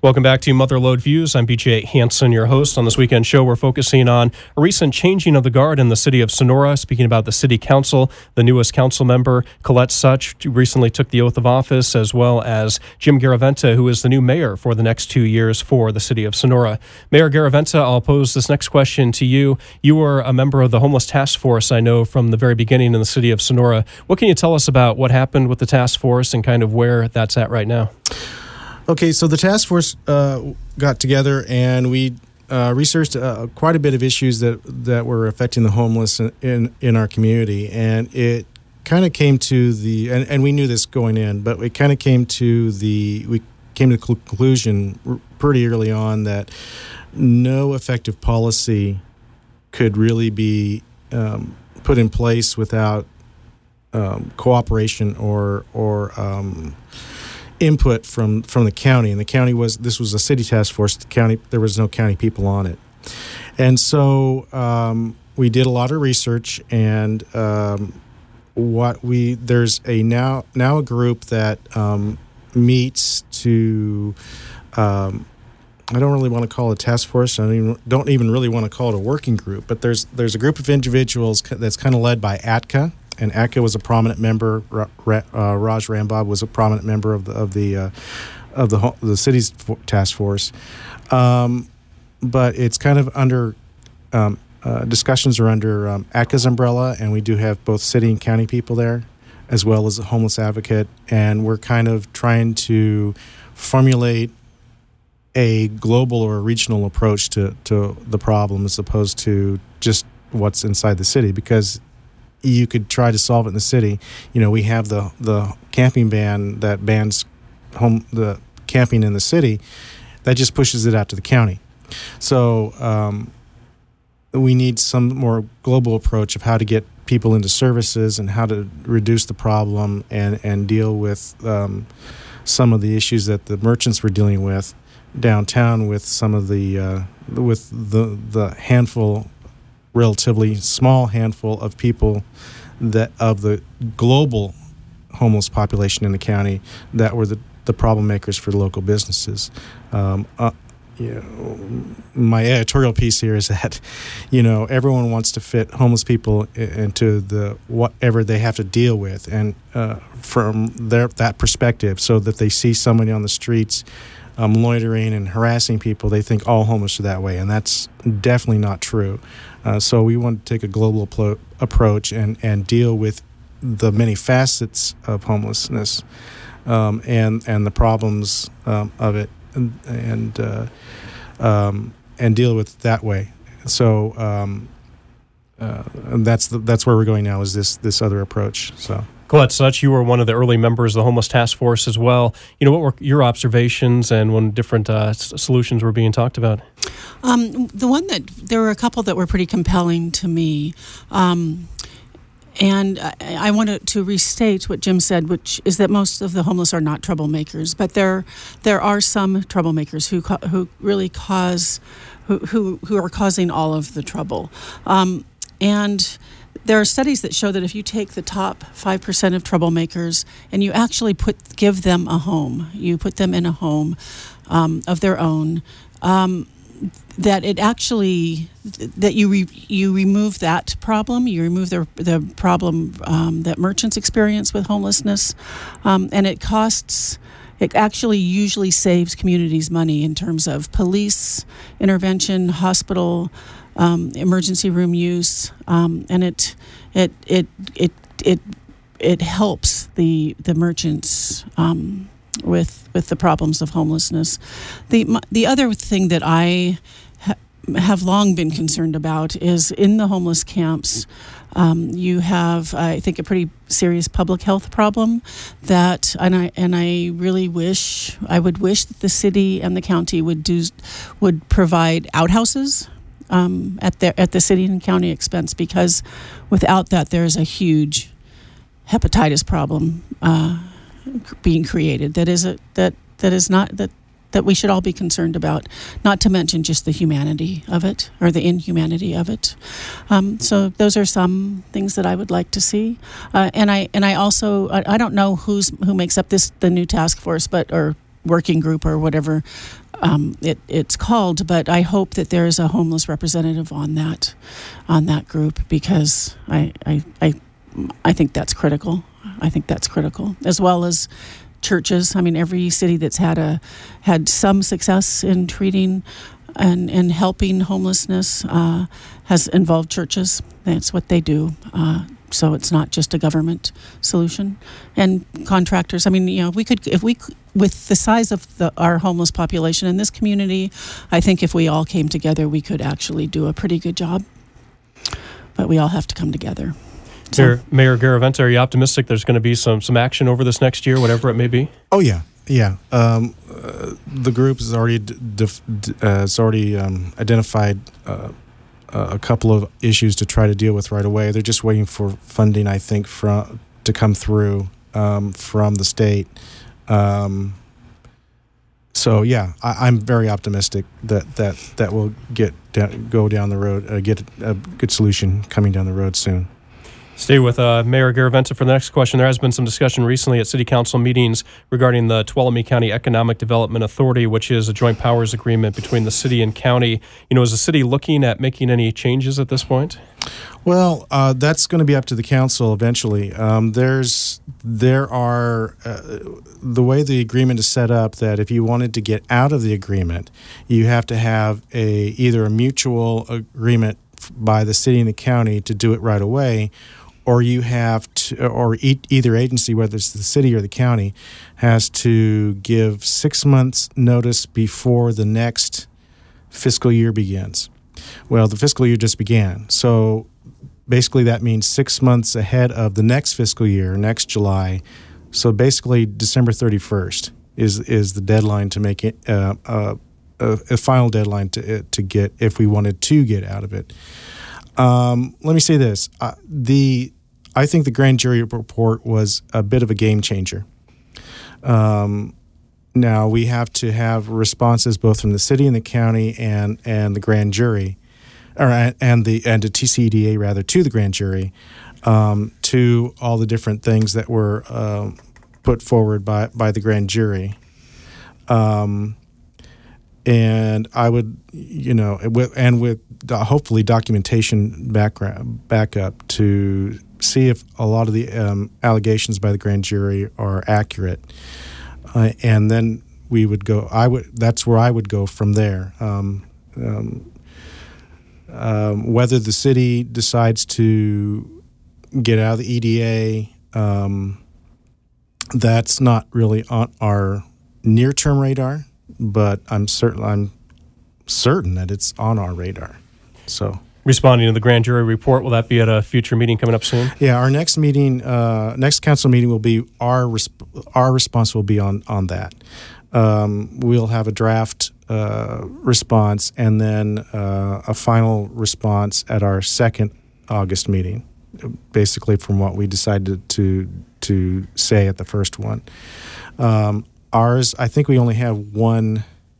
Welcome back to Motherlode Views. I'm BJ Hansen, your host. On this weekend show, we're focusing on a recent changing of the guard in the city of Sonora. Speaking about the city council, the newest council member, Colette Such, recently took the oath of office, as well as Jim Garaventa, who is the new mayor for the next 2 years for the city of Sonora. Mayor Garaventa, I'll pose this next question to you. You were a member of the homeless task force, I know, from the very beginning in the city of Sonora. What can you tell us about what happened with the task force and kind of where that's at right now? Okay, so the task force got together and we researched quite a bit of issues that were affecting the homeless in our community, and it kind of came to and we knew this going in, but we kind of came to the conclusion pretty early on that no effective policy could really be put in place without cooperation or input from the county. And the county this was a city task force. The county, there was no county people on it. And so we did a lot of research, and there's now a group that meets to I don't really want to call it a task force. I don't even really want to call it a working group, but there's a group of individuals that's kind of led by ATCA. And ATCA was a prominent member. Raj Rambab was a prominent member of the city's task force, but it's kind of under discussions are under ATCA's umbrella, and we do have both city and county people there, as well as a homeless advocate, and we're kind of trying to formulate a global or a regional approach to the problem, as opposed to just what's inside the city, because you could try to solve it in the city. You know, we have the camping ban that bans the camping in the city. That just pushes it out to the county. So we need some more global approach of how to get people into services and how to reduce the problem and deal with some of the issues that the merchants were dealing with downtown with some of the relatively small handful of people that of the global homeless population in the county that were the problem makers for local businesses. My editorial piece here is that, everyone wants to fit homeless people into whatever they have to deal with, and from that perspective, so that they see somebody on the streets loitering and harassing people, they think all homeless are that way, and that's definitely not true. So we want to take a global approach and deal with the many facets of homelessness and the problems of it, and deal with it that way. So and that's where we're going now, is this other approach. So. Colette Such, you were one of the early members of the Homeless Task Force as well. What were your observations and when different solutions were being talked about? There were a couple that were pretty compelling to me. And I wanted to restate what Jim said, which is that most of the homeless are not troublemakers, but there are some troublemakers who really who are causing all of the trouble. And there are studies that show that if you take the top 5% of troublemakers and you actually give them a home, you put them in a home of their own, that it actually that you remove that problem, you remove the problem that merchants experience with homelessness, and it actually usually saves communities money in terms of police intervention, hospital, emergency room use, and it helps the merchants with the problems of homelessness. The other thing that I have long been concerned about is in the homeless camps, you have, I think, a pretty serious public health problem and I really wish that the city and the county would provide outhouses at the city and county expense, because without that there's a huge hepatitis problem being created that we should all be concerned about, not to mention just the humanity of it, or the inhumanity of it. So those are some things that I would like to see. And I also don't know who makes up the new task force, or working group or whatever, it's called. But I hope that there is a homeless representative on that group, because I think that's critical. I think that's critical, as well as churches. I mean, every city that's had some success in treating and helping homelessness has involved churches. That's what they do. So it's not just a government solution. And contractors, I mean, with the size of our homeless population in this community, I think if we all came together, we could actually do a pretty good job. But we all have to come together. So. Mayor Garaventa, are you optimistic there's going to be some action over this next year, whatever it may be? Oh, yeah. Yeah. The group has already identified a couple of issues to try to deal with right away. They're just waiting for funding, I think, to come through from the state. So yeah, I'm very optimistic that will go down the road, get a good solution coming down the road soon. Stay with Mayor Garaventa for the next question. There has been some discussion recently at City Council meetings regarding the Tuolumne County Economic Development Authority, which is a joint powers agreement between the city and county. Is the city looking at making any changes at this point? Well, that's going to be up to the council eventually. The way the agreement is set up, that if you wanted to get out of the agreement, you have to have either a mutual agreement by the city and the county to do it right away, or you have to, or either agency, whether it's the city or the county, has to give 6 months notice before the next fiscal year begins. Well, the fiscal year just began, so basically that means 6 months ahead of the next fiscal year, next July. So basically December 31st is the deadline to make it a final deadline to get, if we wanted to get out of it. Let me say this. I think the grand jury report was a bit of a game changer. Now, we have to have responses both from the city and the county and the grand jury, and the TCEDA, rather, to the grand jury, to all the different things that were put forward by the grand jury. And I would, with hopefully documentation backup to see if a lot of the allegations by the grand jury are accurate, and then we would go. That's where I would go from there. Whether the city decides to get out of the EDA, that's not really on our near-term radar. But I'm certain that it's on our radar. So, responding to the grand jury report, will that be at a future meeting coming up soon? Yeah, our next meeting, next council meeting will be our response will be on that. We'll have a draft response and then a final response at our second August meeting, basically from what we decided to say at the first one. Ours, I think we only have one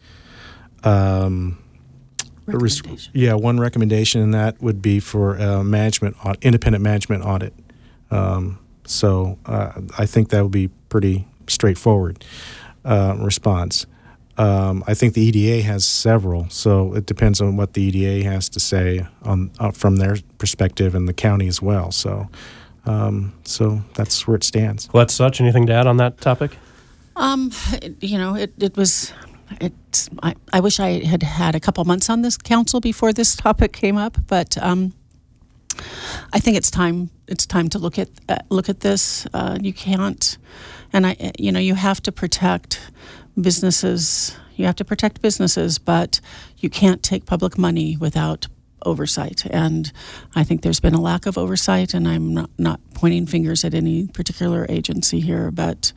recommendation. One recommendation, and that would be for independent management audit. So I think that would be pretty straightforward response. I think the EDA has several, so it depends on what the EDA has to say from their perspective, and the county as well. So that's where it stands. Colette Such, anything to add on that topic? I wish I had a couple months on this council before this topic came up, but I think it's time to look at this. You can't, and you have to protect businesses. You have to protect businesses, but you can't take public money without oversight. And I think there's been a lack of oversight, and I'm not pointing fingers at any particular agency here, but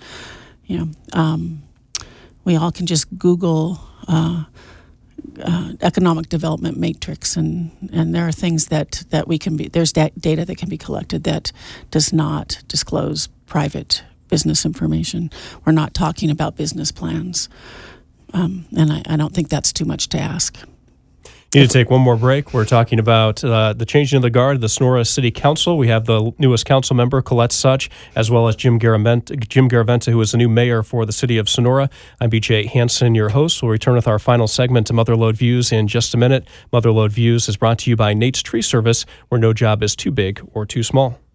we all can just Google economic development matrix, and there are things that we can be. There's data that can be collected that does not disclose private business information. We're not talking about business plans, and I don't think that's too much to ask. Need to take one more break. We're talking about the changing of the guard of the Sonora City Council. We have the newest council member, Colette Such, as well as Jim Garaventa, who is the new mayor for the city of Sonora. I'm BJ Hansen, your host. We'll return with our final segment to Motherlode Views in just a minute. Motherlode Views is brought to you by Nate's Tree Service, where no job is too big or too small.